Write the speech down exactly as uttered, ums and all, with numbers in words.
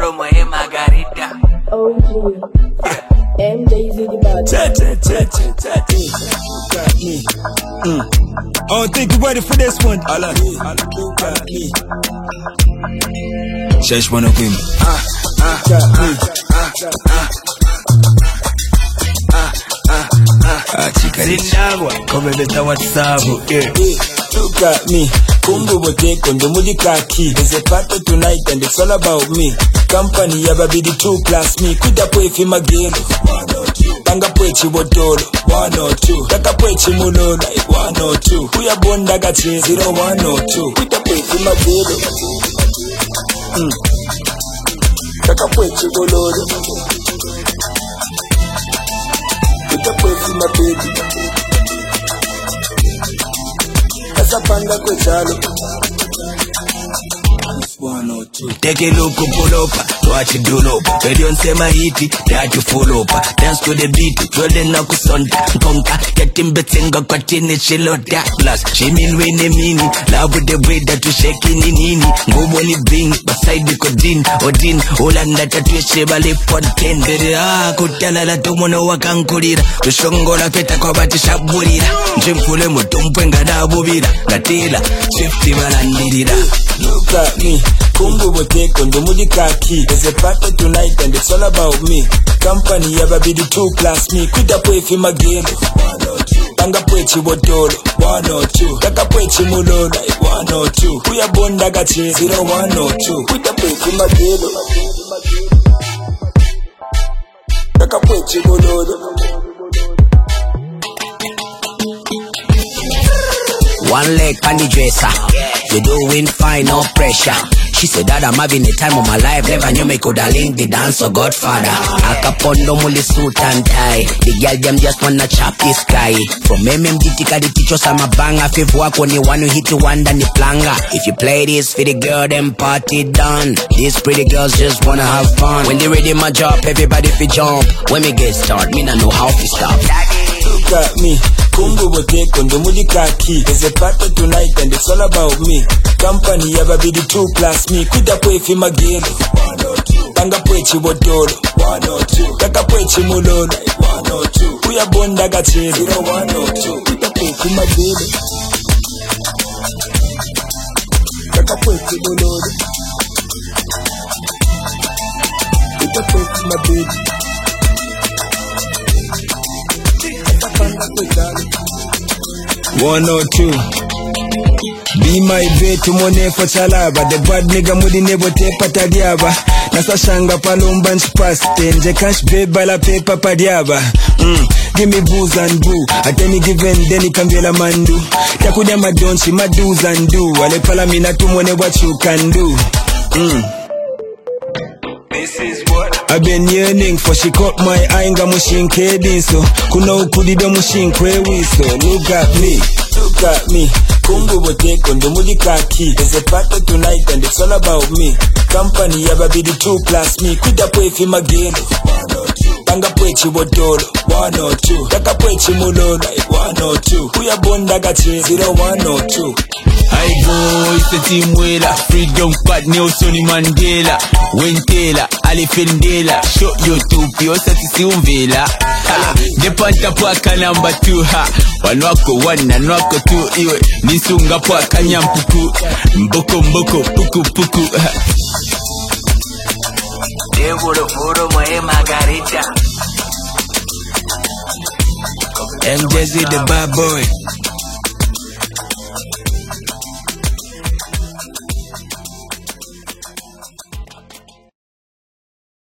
furo mwe Margarita. O G. M J Z the bad. Chat, chat, chat, chat, chat. Look at me. Mm. I don't think you're ready for this one. Allah, look at me. Shesh wanna win. Ah, ah, ah, ah, ah, ah, ah, ah, chica, Zindagwa, come beta WhatsApp, yeah. Look at me. Kumbu bote kondo mudi kaki. There's a party tonight and it's all about me. Company yaba be the two class me. Kuda pwe fi magelo. One or two. Tanga pwe chibotolo. One or two. Taka pwe chimulola. One or two. Kuya bonda gache. Zero one or two. Kuda pwe fi magelo. Mm. Taka pwe chibolola. Kuda pwe fi magelo. Panga kwe chalo. One or two. Take a look, pull up, watch it do up. Radio nsema hiti, ya to follow up. Dance to the beat, twende na kusonda. Nkonka, getting betinga kwa tini chilota. Plus, she mean wene mini. Love with the way that you shaking in nini. Ngubo ni bing, beside the kodin. Odin, ulanda tatuye shebale ponten. Bede ah, kutala la tumono wakankurira. Tushongola peta kwa bati shaburira. Njimfule mutumpwenga na bubira. Gatila, swifty malandirira. Look at me. Kumbu bote kondo mudi kaki. There's a party tonight and it's all about me. Company yaba be the two class me. Kuda pwe fi magelo. One or two. Tanga pwe chibotolo. One or two. Taka pwe chimulola. One or two. Kuya bonda gache. Zero one or two. Kuda pwe fi magelo. Taka pwe chimulola. One leg on the dresser. You doing fine, no pressure. She said that I'm having the time of my life. Never knew me coulda link the dance or Godfather. Akapondo muli suit and tie. The girl them just wanna chop the sky. From M M D tika the teachers I'm a banger. Fivu wako ni one who hit you one than the planga. If you play this for the girl, then party done. These pretty girls just wanna have fun. When they ready my job, everybody fi jump. When me get start, me not know how to stop. Look at me. Kumbu bote kondo mudi kaki. There's a party tonight and it's all about me. Company yaba be the two class me. Kuda pwe fi magelo. One or two. Tanga pwe chibotolo. One or two. Taka pwe chimulola. One or two. Kuya bonda gache. Zero one or two. Kuda pwe fi magelo. Taka pwe chimulola. Kuda pwe fi magelo. One or two. Be my bet to money for chalaba. The bad nigga mudi nebo te patadiaba. Nasa shanga palomba nchpaste. Nje cash beba la pepa padiaba. Mm. Give me booze and boo. At any given deni kambela mandu. Takunya madonchi mado's and do. Wale pala mina tu money what you can do. Mm. This is what I've been yearning for. She caught my eye nga mushinke dinso. Kuna ukudida mushinkwe wiso. Look at me, look at me. Kumbu bote kondo mudi kaki. There's a party tonight and it's all about me. Company yaba be the two class me. Kuda pwe fi magelo. One or two. Tanga pwe chibotolo. One or two. Taka pwe chimulola. One or two. Kuya bonda gache. Zero one or two. I go, it's the team wheeler. Freedom Pat, Nelson Mandela. Wentela, Alifendela. Show you two, pio sati umvela. The panta paka number two, ha. Wanwako one and wako two, iwe. Nisunga paka nyampuku. Mboko mboko, puku puku. Furo furo mwe Margarita. M J Z the bad boy.